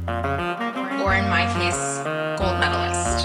or in my case, gold medalist.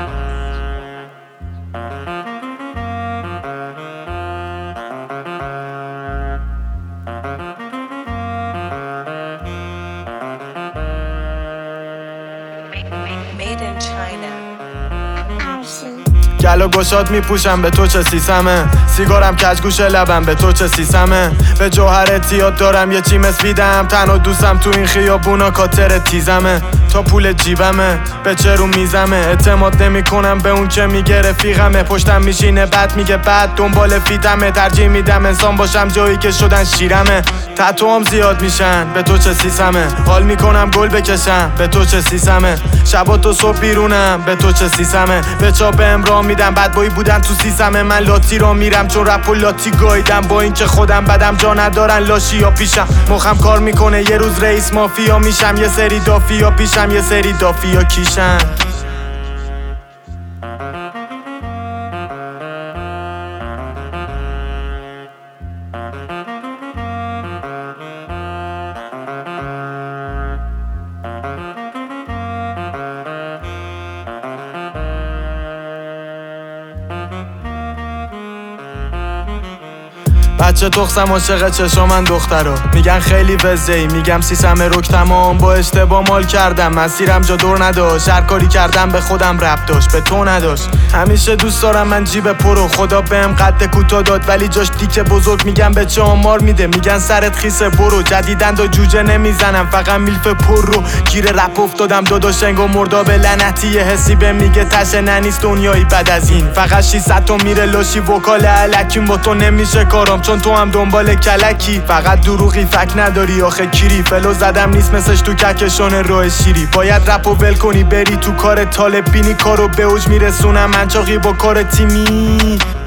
Made in China. گل و گشاد میپوشم به تو چه سیسمه، سیگارم کج گوشه لبم به تو چه سیسمه. به جوهر تیاد دارم یه چی مسویدم، تنها دوستم تو این خیابونا کاتر تیزمه. تا پول جیبمه به چه رو میزمه، اعتماد نمی کنم به اون که میگه رفیقمه. پشتم میشینه بعد میگه بعد دنبال فیتمه. ترجیح میدم انسان باشم جایی که شدن شیرمه. تتوام زیاد میشن به تو چه سیسمه، حال میکنم گل بکشم به تو چه سیسمه. شبا تو صبح بیرونم به تو چه سیسمه. به چا به امرا میدم بد بایی بودن تو سیسمه. من لاتی را میرم چون رپ و لاتی گایدم، با این که خودم بدم جا ندارن لاشی یا پیشم. مخم کار میکنه یه روز رئیس مافیا میشم، یه سری دافیا پیشم یه سری دافیا کیشم. بچه تخصم عاشق چشامن دخترا، میگن خیلی وزه‌ای، میگم سیسمه رک تمام. با اشتباه مال کردم مسیرم جا دور نداشت، هر کاری کردم به خودم ربط داشت به تو نداشت. همیشه دوست دارم من جیب پرو، خدا بهم قد کوتاه داد ولی جاش دیک بزرگ. میگم به چه آمار میده، میگن سرت خیسه برو. جدیدن دا جوجه نمیزنم فقط میلف پر رو. گیر رپ افتادم داداش انگار مرداب لعنتی، یه حسی به میگه تشه ننیست دنیایی بعد از این. فقط 600 تا میره لاشی وکال الکیم، با تو نمیشه کارم چون تو هم دنبال کلکی. فقط دروغی فک نداری آخه کیری، فلو زدم نیست مثلش تو ککشون راه شیری. باید رپ و ول کنی بری تو کار طالب بینی، کارو به اوج میرسونم منچاقی با کار تیمی.